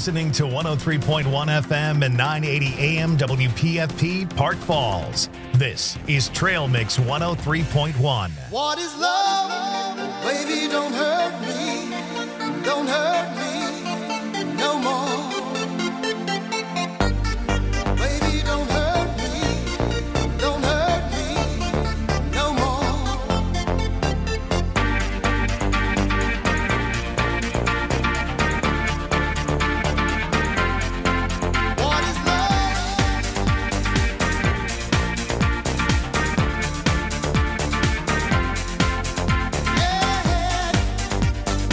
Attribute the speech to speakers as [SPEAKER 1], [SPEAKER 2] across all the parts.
[SPEAKER 1] listening to 103.1 FM and 980 AM WPFP Park Falls. This is Trail Mix 103.1.
[SPEAKER 2] What is love? Baby, don't hurt me. Don't hurt me no more. Baby, don't hurt me. Don't hurt me no more. What is love? Yeah.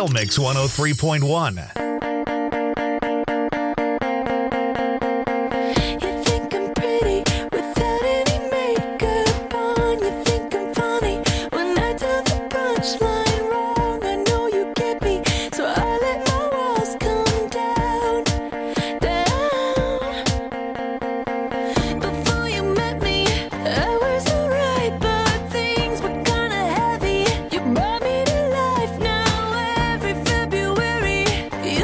[SPEAKER 1] Mix 103.1.
[SPEAKER 3] You brought me to life now every February.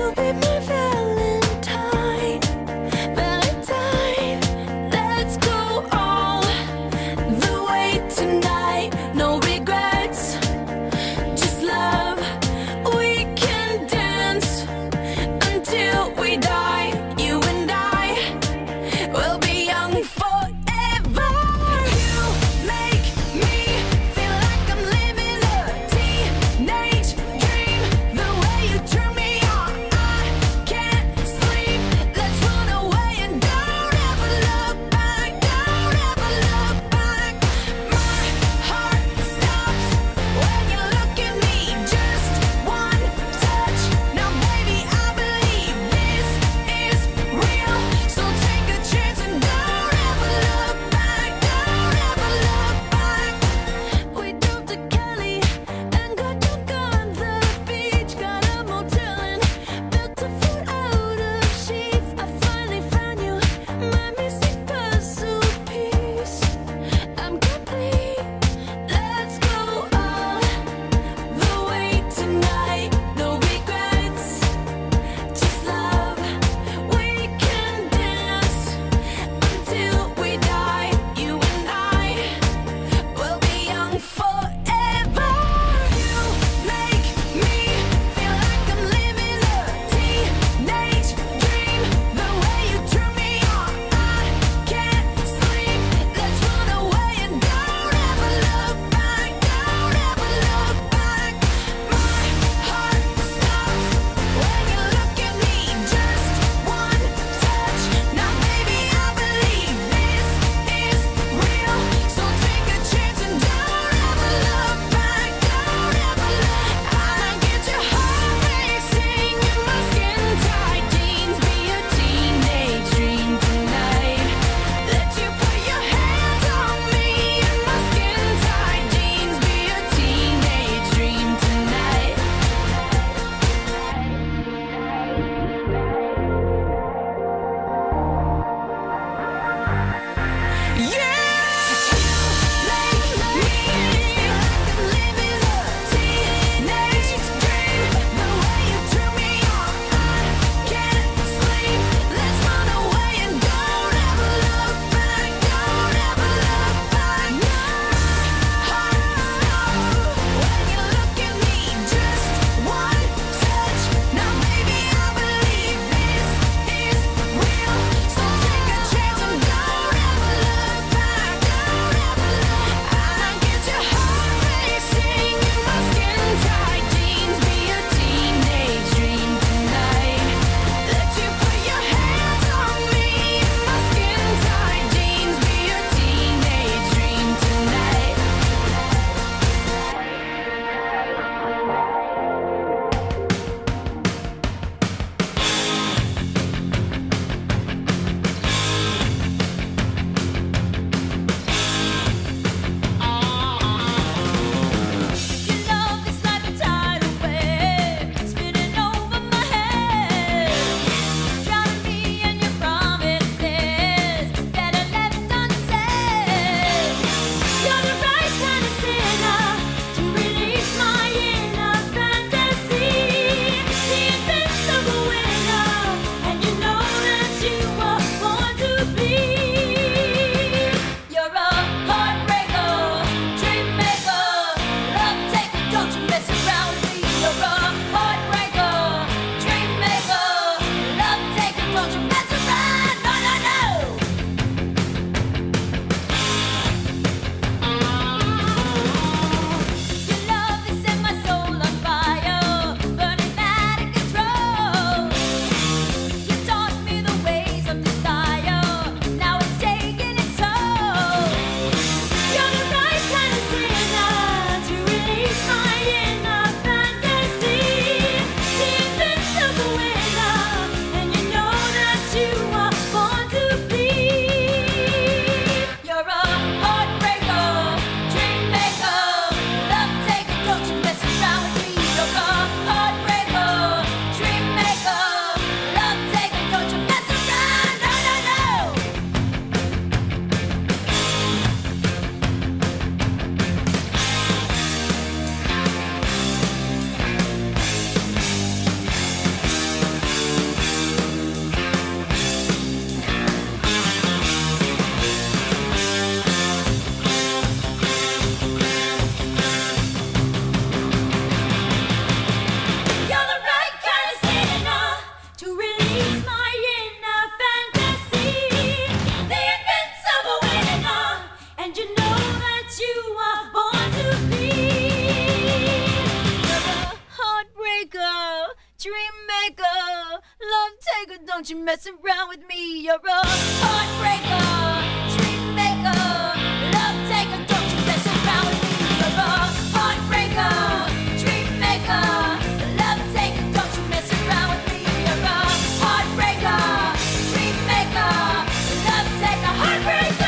[SPEAKER 3] dream maker, love taker, don't you mess around with me. You're a heartbreaker, dream maker, love taker, don't you mess around with me. You're a heartbreaker, dream maker, love taker, don't you mess around with me. You're a heartbreaker, dream maker, love taker, heartbreaker.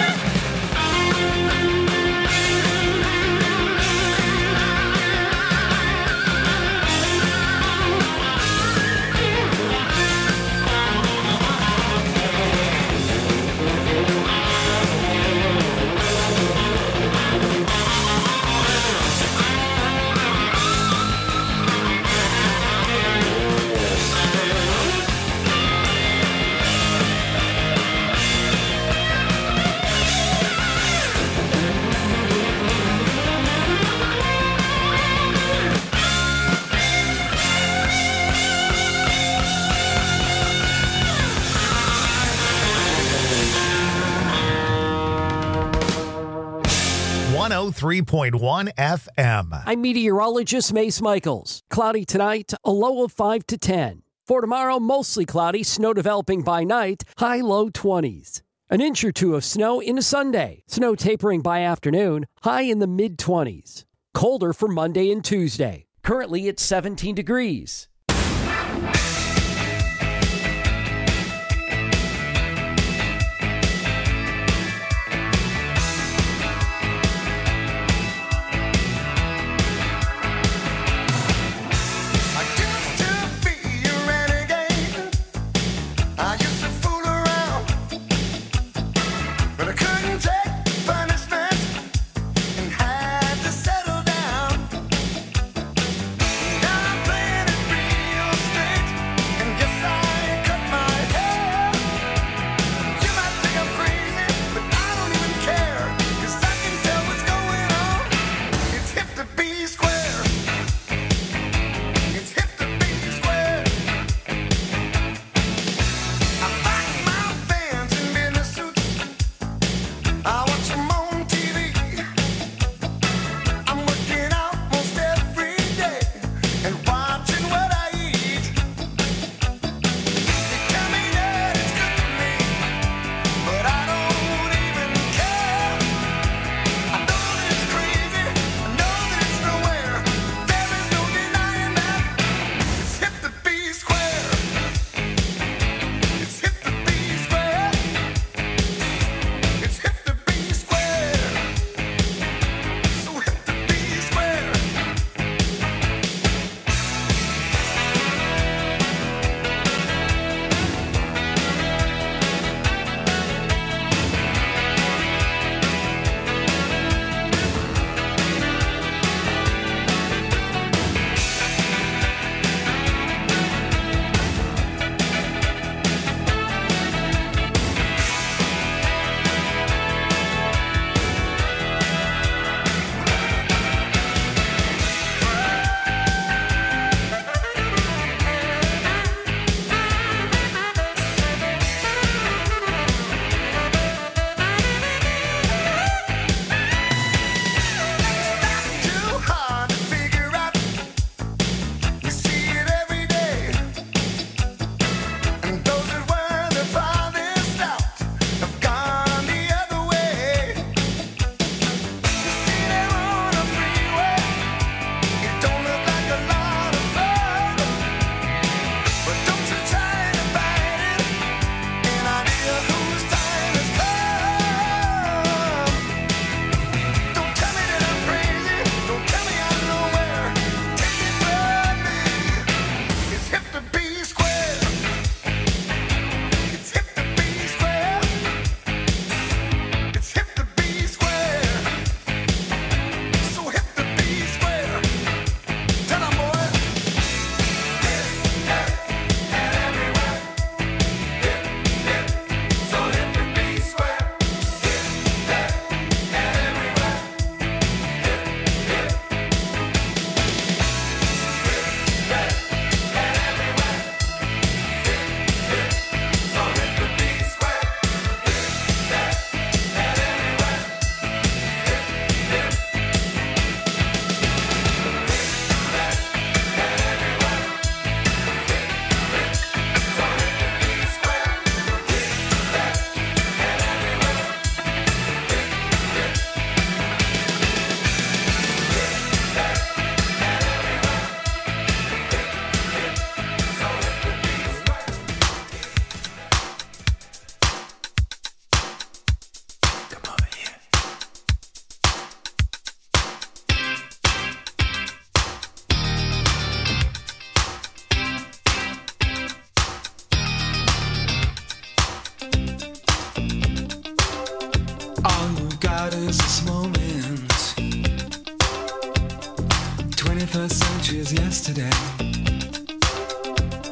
[SPEAKER 1] FM.
[SPEAKER 4] I'm meteorologist Mace Michaels. Cloudy tonight, a low of 5 to 10. For tomorrow, mostly cloudy, snow developing by night, high low 20s. An inch or two of snow into Sunday. Snow tapering by afternoon, high in the mid-20s. Colder for Monday and Tuesday. Currently at 17 degrees.
[SPEAKER 2] Had to settle down. Now I'm playing it free.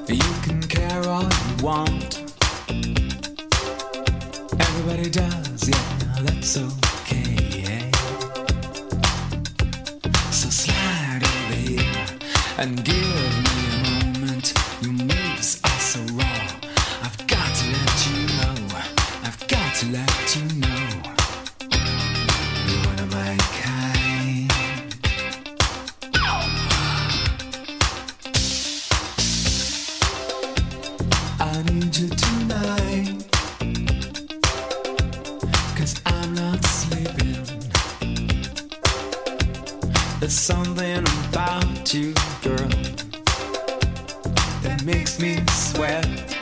[SPEAKER 5] You can care all you want. Everybody does, yeah, that's okay. So slide over here and give me a moment. Your moves are so raw. I've got to let you know. I've got to let you know. You're one of my kind. I need you tonight, 'cause I'm not sleeping. There's something about you, girl, that makes me sweat.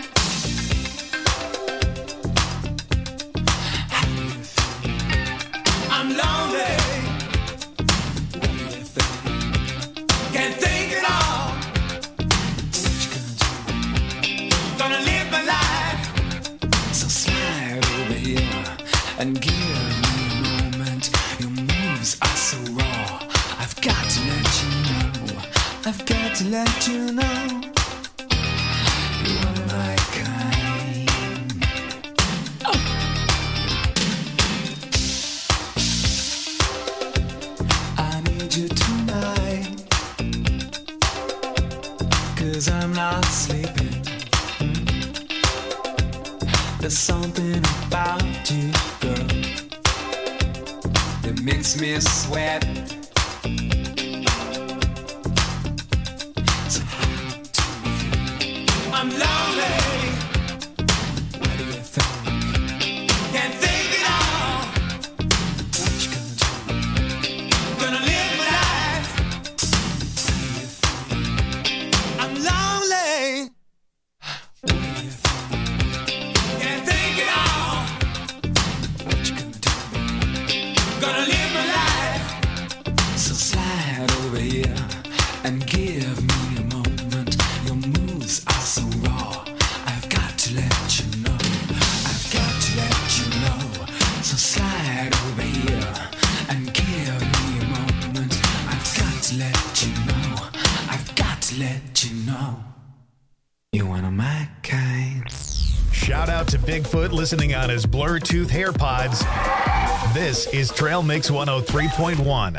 [SPEAKER 5] How do you feel? I'm lonely. What do you think? Can't think at all. What you gonna do? Gonna live my life. So slide over here and give me a moment. Your moves are so raw. I've got to let you know. I've got to let you know. You're one of my kind. Oh. I need you tonight, 'cause I'm not sleeping. There's something about you, girl, that makes me sweat. So how do you feel? I'm lonely. What do you think? Can't think at all. What you gonna do? Gonna live my life. What do you think? I'm lonely. What do you think? Can't think at all. What you gonna do? Gonna live my life. So slide over here and give me a moment. Your moves are so raw. I've got to let you know. I've got to let you know. So slide over here and give me a moment. I've got to let you know. I've got to let you know. You're one of my kind.
[SPEAKER 1] Shout out to Bigfoot listening on his Bluetooth AirPods. This is Trail Mix 103.1.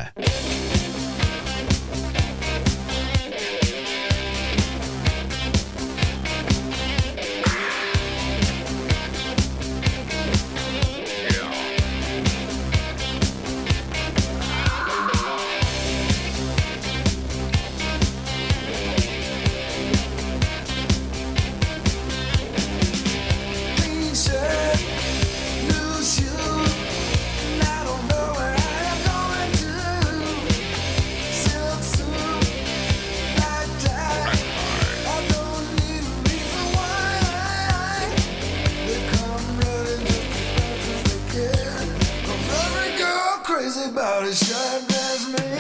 [SPEAKER 2] Clean shirt, new shoes, and I don't know where I am going to. Silk suit, black tie, I don't need a reason why. They come running just as fast as they can. 'Cause every girl crazy about a short dress man.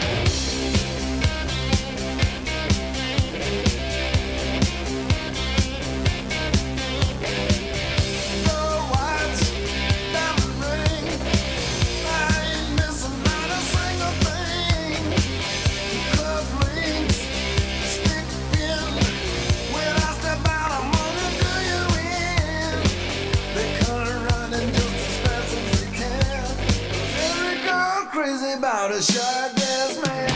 [SPEAKER 2] About a short dress man.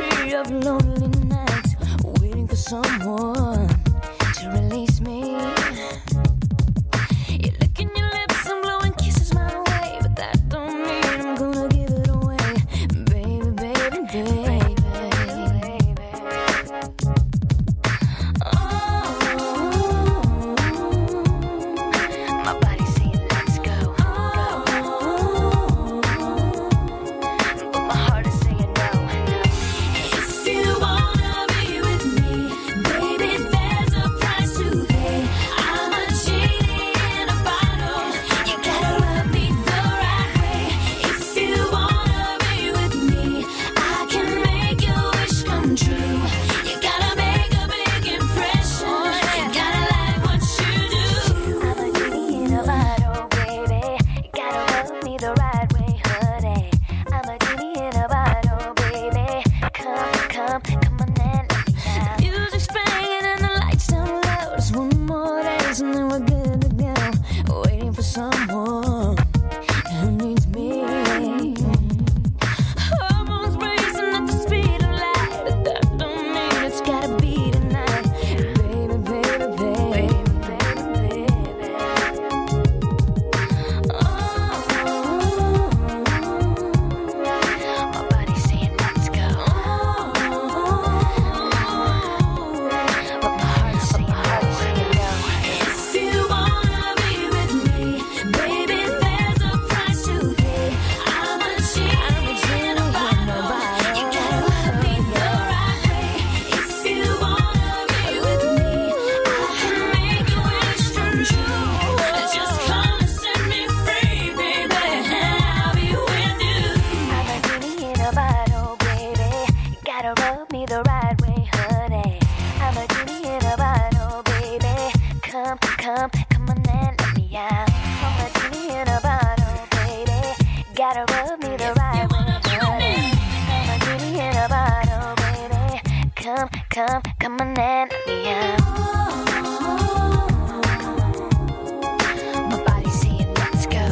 [SPEAKER 3] tired of lonely nights, waiting for someone to release me. You're licking your lips and blowing kisses my way, but that don't mean I'm gonna give it away, baby, baby, baby. My body's saying let's go, but my heart is saying no. If you wanna be with me, baby, there's a price to pay. I'm a genie in a bottle. You gotta love me the right way. If you wanna be with me, I can make your wish come true. You gotta make a big impression. You gotta like what you do. I'm a genie in a bottle, baby. You gotta love me the right way, honey. I'm a genie in a bottle, baby. Come on and let me out. Music's playing and the lights down low. Just one more dance and then we're good to go. Waiting for someone who needs me. Hormones racing at the speed of light, but that don't mean it's gotta be tonight, baby, baby, baby, baby, baby. My body's saying let's go, but my heart's saying no. If you wanna be with me, baby, there's a price to pay. I'm a genie in a bottle. You gotta love me the right way. If you wanna be with me, I can make your wish come true. Just come and set me free, baby, and I'll be with you. I'm a genie in a bottle, baby. You gotta rub me the right way, honey. I'm a genie in a bottle, baby. Come on and let me out. I'm a genie in a bottle, baby. Gotta rub me the right way, honey. I'm a genie in a bottle, baby. Come on and let me out. My body's saying let's go,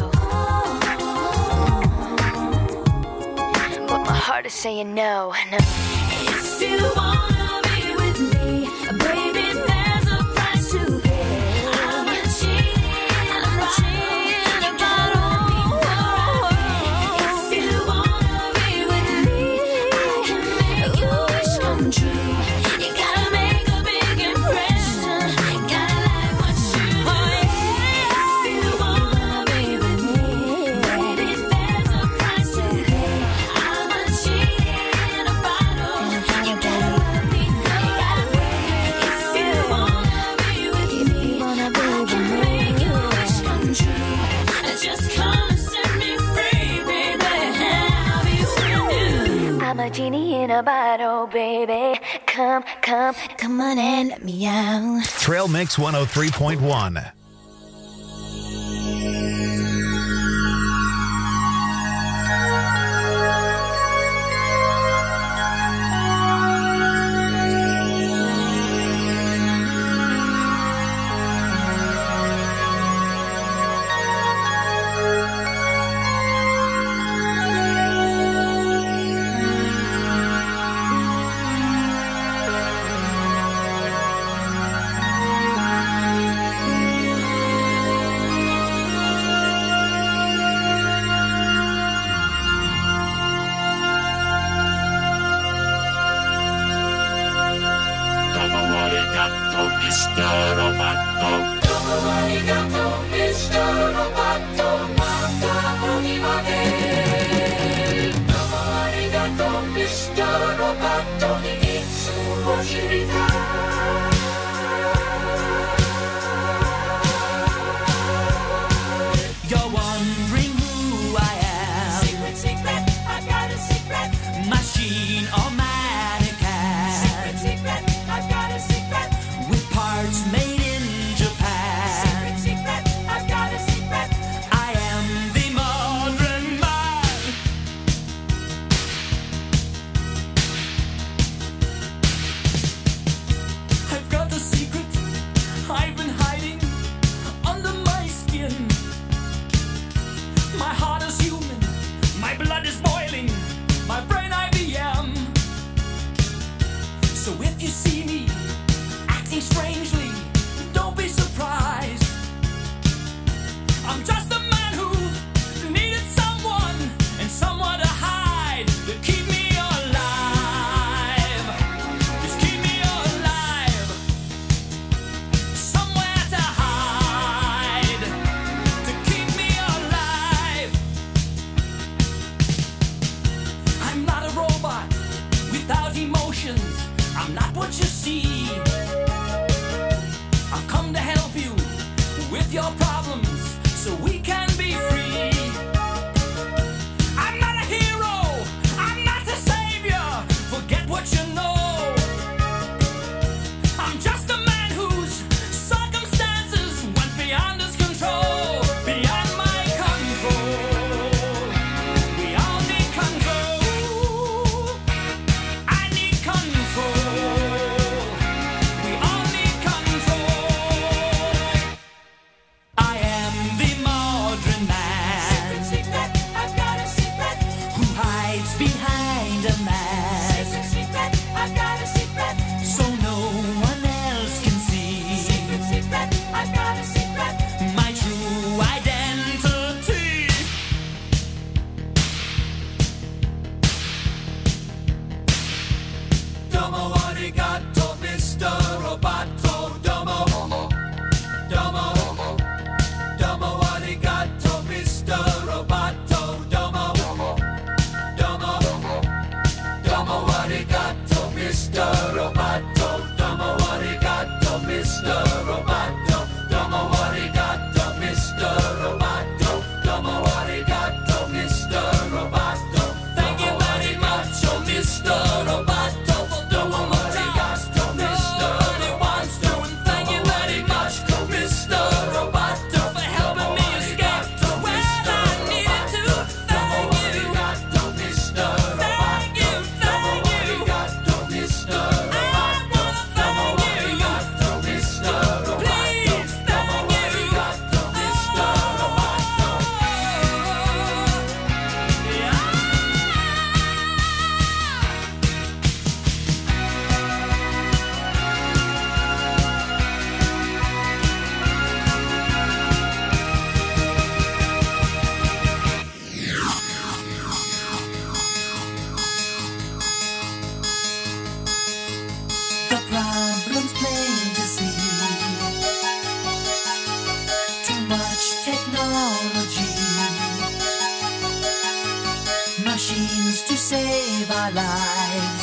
[SPEAKER 3] but my heart is saying no. If you wanna be with me, baby, there's a price to pay. I'm a genie in a bottle. You gotta love me the right way. If you wanna be with me, I can make your wish come true. You gotta make a big impression. Gotta like what you do. If you wanna be with me, baby, there's a price to pay. I'm a genie in a bottle. You gotta love me the right way. If you wanna be with me, I can make your wish come true. Just come and set me free, baby, and I'll be with you. I'm a genie in a bottle, baby. Come on and let me out.
[SPEAKER 1] Trail Mix 103.1.
[SPEAKER 5] You're wondering who I am. Secret, secret, I got a secret. Machine or mannequin. Secret, secret, I got a secret. With parts made in Japan. Secret, secret, I got a secret. I am the modern man. So if you see me acting strangely, don't be surprised. I'm just a man who needed someone and someone to hide, to keep me alive. Just keep me alive. Somewhere to hide, to keep me alive. I'm not a robot without emotions. I'm not what you see. I've come to help you with your problems so we can be free. I'm not a hero, I'm not a savior. Forget what you know. I'm just a man whose circumstances went beyond his control, beyond my control. We all need control. I need control. We all need control. I am the modern man. Secret, I've got a secret. Who hides behind a mask. Secret, I've got a secret. So no one else can see. Secret, I've got a secret. My true identity. Domo arigato, Mr. Roboto. Domo. Domo. Domo arigato, Mr. Roboto. Domo. Domo. Domo arigato, Mr. Roboto. Domo arigato, Mr. Roboto. Domo arigato, Mr. Roboto. Domo arigato, Mr. Roboto. Thank you very much, oh Mr. Roboto. Domo arigato, Mr. Roboto. Thank you very much, Mr. Roboto, for helping me escape to where I needed to. Thank you. Mr. Thank you, thank you. Mr. Roboto. Thank you. Mr. Roboto. Please, thank you. Mr. Roboto. The problem's plain to see. Too much technology. Machines to save our lives.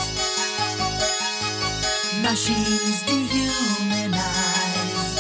[SPEAKER 5] Machines dehumanize.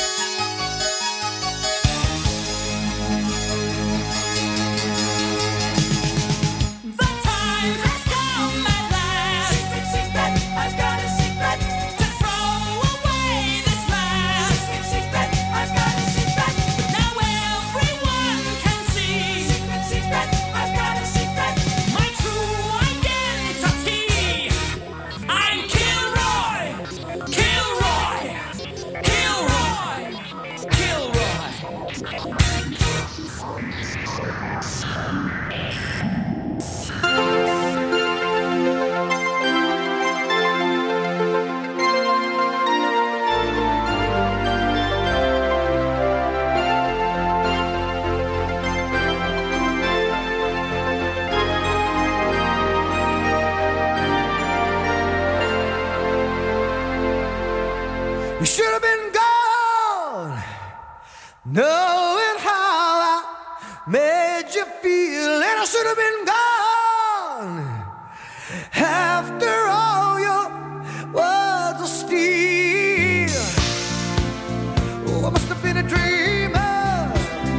[SPEAKER 5] The time has come at last. Secret, I've got a secret. To throw away this mask. Secret, I've got a secret. Now everyone can see. Secret, I've got a secret. My true identity. I'm Kilroy. Kilroy. Kilroy. Kilroy.
[SPEAKER 2] You should have been gone, knowing how I made you feel, and I should have been gone after all your words of steel. Oh, I must have been a dreamer,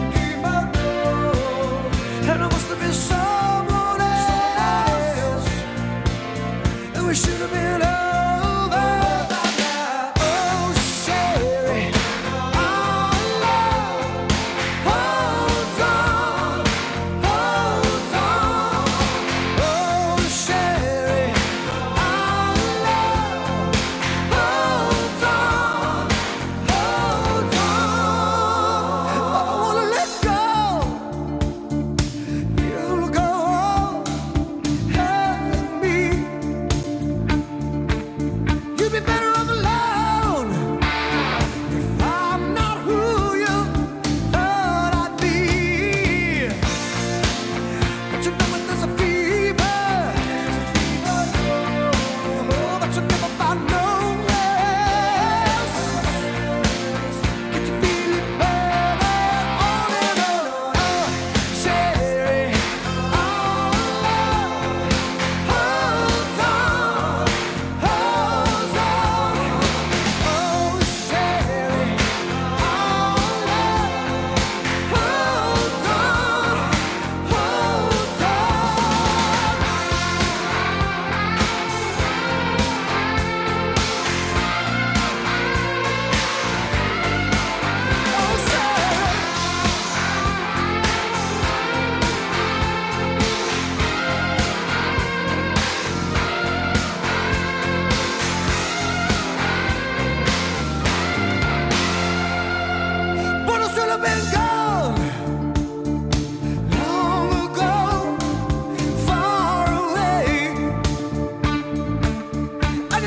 [SPEAKER 2] and I must have been someone else, and we should have been over.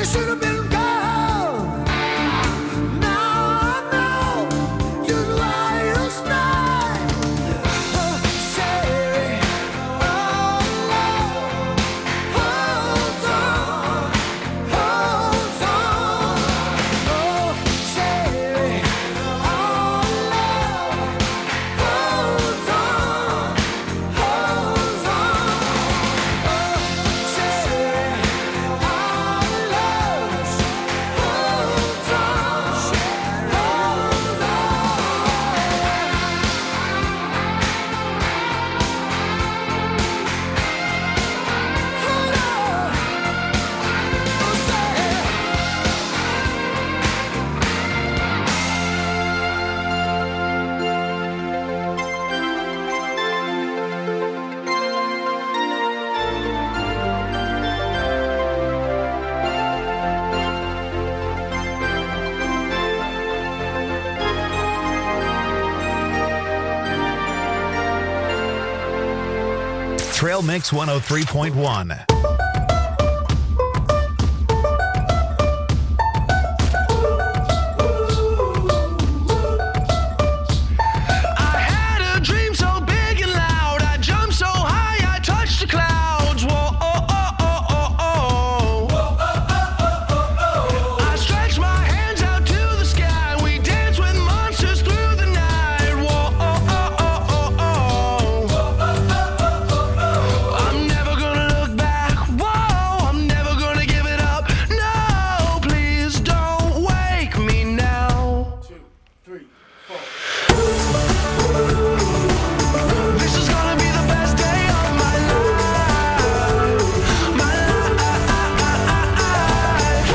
[SPEAKER 2] should have been gone. Now I know just why you stay. Say, oh love, hold on, hold on. Oh, say, oh love, hold on, hold on. Oh, say, our love's hold on, hold on.
[SPEAKER 1] Trail Mix 103.1.
[SPEAKER 5] I had a dream so big and loud. I jumped so high, I touched the clouds. Whoa, oh, oh, oh, oh, oh. I stretched my hands out to the sky. We danced with monsters through the night. Whoa, oh, oh, oh, oh, oh. I'm never gonna look back. Whoa, I'm never gonna give it up. No, please don't wake me now. This is gonna be the best day of my life. My life.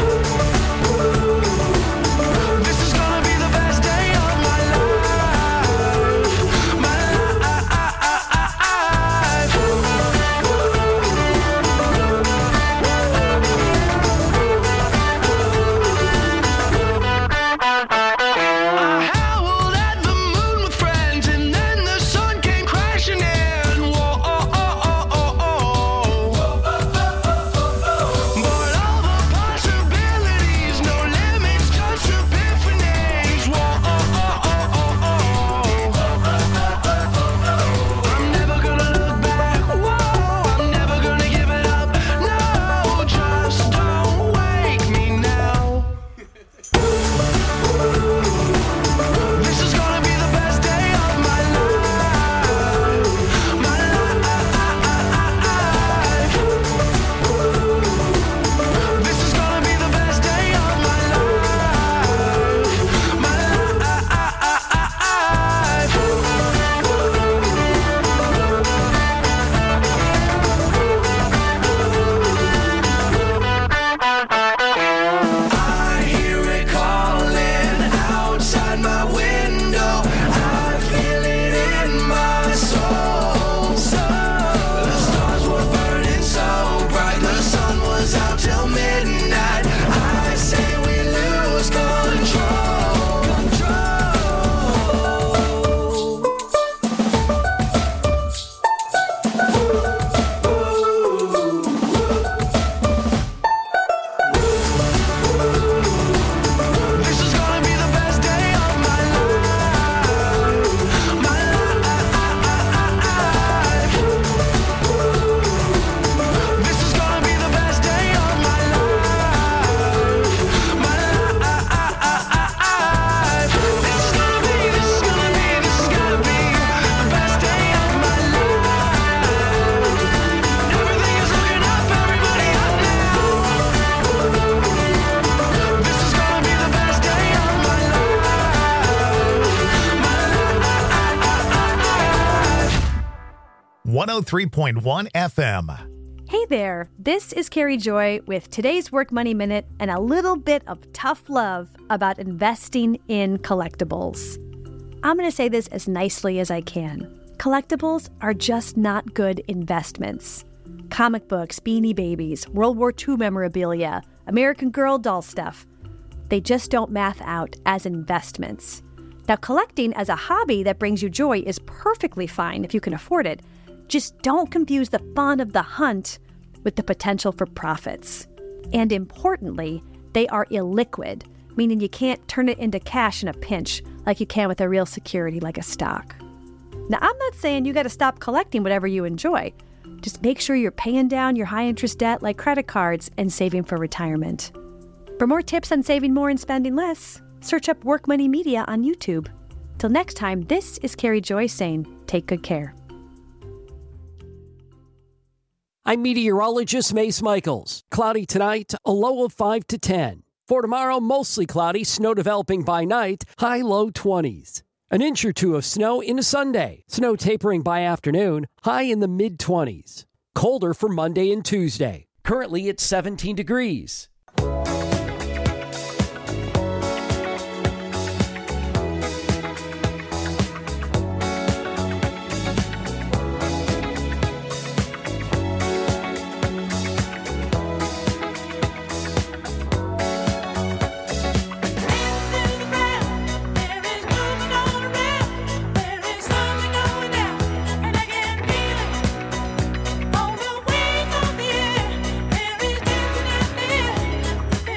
[SPEAKER 5] This is gonna be the best day of my life. My I howled at the moon with friends, and then the sun came crashing in. Whoa, oh, oh, oh, oh, oh. But all the possibilities, no limits, just epiphanies. Whoa, oh, oh, oh, oh, oh. I'm never gonna look back. Whoa, I'm never gonna give it up. No, just don't wake me now. This is gonna be the best day of my life. My life. This is gonna be the best day of my life. My I hear it calling outside my window. I feel it in my soul. The stars were burning so bright. The sun was out till midnight. I say we lose control. This is gonna be the best day of my life. My life. This is gonna be the best day of my life. My life. This is gonna be the best day of my life. Everything is looking up, everybody up now. This is gonna be the best day of my life.
[SPEAKER 1] 103.1 FM.
[SPEAKER 6] Hey there, this is Carrie Joy with today's Work Money Minute and a little bit of tough love about investing in collectibles. I'm going to say this as nicely as I can. Collectibles are just not good investments. Comic books, Beanie Babies, World War II memorabilia, American Girl doll stuff. They just don't math out as investments. Now, collecting as a hobby that brings you joy is perfectly fine if you can afford it. Just don't confuse the fun of the hunt with the potential for profits. And importantly, they are illiquid, meaning you can't turn it into cash in a pinch like you can with a real security like a stock. Now, I'm not saying you got to stop collecting whatever you enjoy. Just make sure you're paying down your high-interest debt like credit cards and saving for retirement. For more tips on saving more and spending less, search up Work Money Media on YouTube. Till next time, this is Carrie Joy saying, take good care.
[SPEAKER 4] I'm meteorologist Mace Michaels. Cloudy tonight, a low of 5 to 10. For tomorrow, mostly cloudy, snow developing by night, high low 20s. An inch or two of snow into Sunday. Snow tapering by afternoon, high in the mid-20s. Colder for Monday and Tuesday. Currently at 17 degrees.
[SPEAKER 3] There is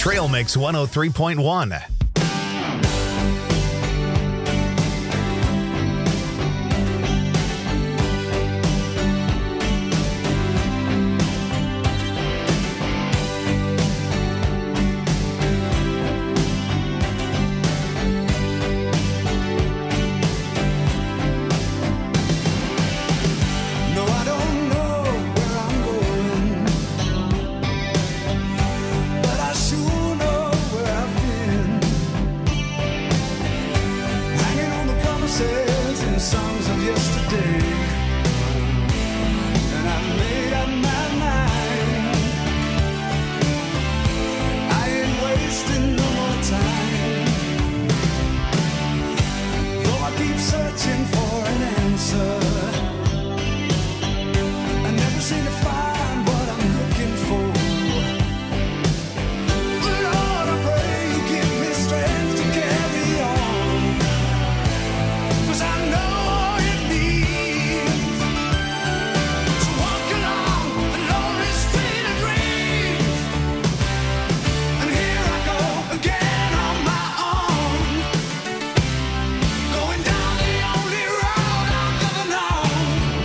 [SPEAKER 1] Trail Mix 103.1.
[SPEAKER 2] No, I don't know where I'm going, but I sure know where I've been. Hanging on the promises and songs of yesterday, and I made up my mind. I ain't wasting no more time. Though I keep searching for an answer, I never seem to find what I'm looking for. Lord, I pray you give me strength to carry on, 'cause I know all it means to walk along the lonely street of dreams. And here I go again on my own, going down the only road I've ever known.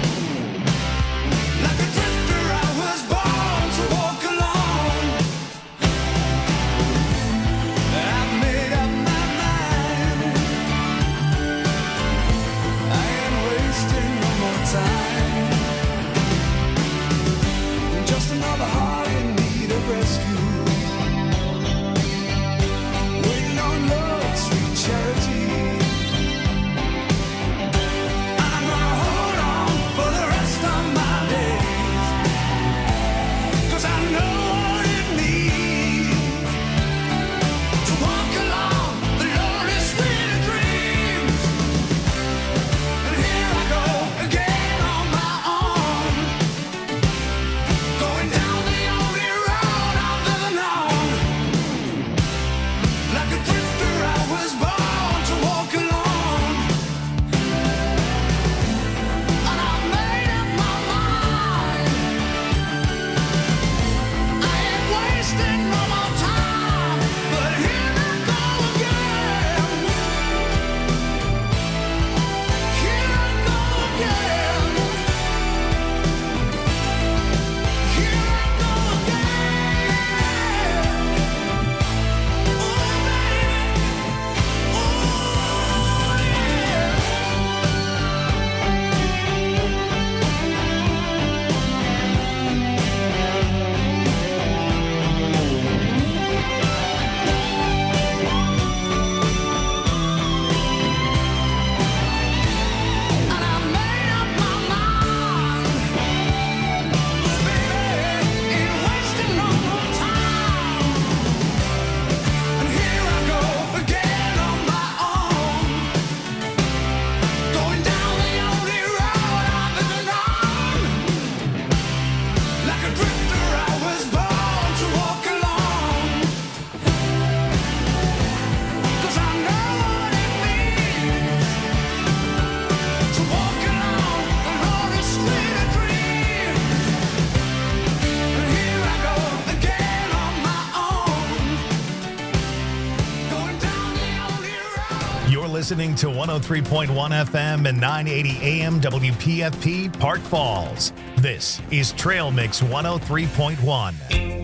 [SPEAKER 2] Like a drifter, I was born to walk alone. I've made up my mind. I ain't wasting no more time. Just another heart in need of rescue, waiting on love's sweet charity. I'm gonna hold on for the rest of my days, 'cause I know what it means to walk along the lonely street of dreams. And here I go again on my own, going down the only road I've ever known. Like a drifter, I was born to walk alone. And I made up my mind. I ain't wasting no more time, but here I go again. Here I go again. Here I go again. Oh, baby. Oh, yeah. And I made up my mind, baby, ain't wasting no more time. And here I go again on my own, going down the only road I've ever known. Like a drifter, I was born to walk alone, 'cause I know what it means to walk along the lonely street of dreams. And here I go again on my own, going down the only road.
[SPEAKER 1] You're listening to 103.1 FM and 980 AM WPFP Park Falls. This is Trail Mix 103.1.